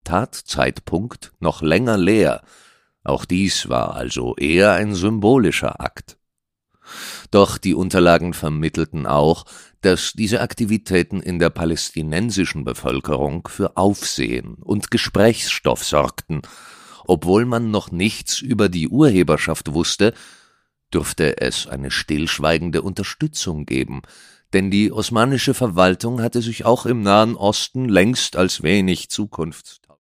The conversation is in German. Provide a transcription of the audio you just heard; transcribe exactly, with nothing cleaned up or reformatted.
Tatzeitpunkt noch länger leer. Auch dies war also eher ein symbolischer Akt. Doch die Unterlagen vermittelten auch, dass diese Aktivitäten in der palästinensischen Bevölkerung für Aufsehen und Gesprächsstoff sorgten. Obwohl man noch nichts über die Urheberschaft wusste, durfte es eine stillschweigende Unterstützung geben, denn die osmanische Verwaltung hatte sich auch im Nahen Osten längst als wenig Zukunft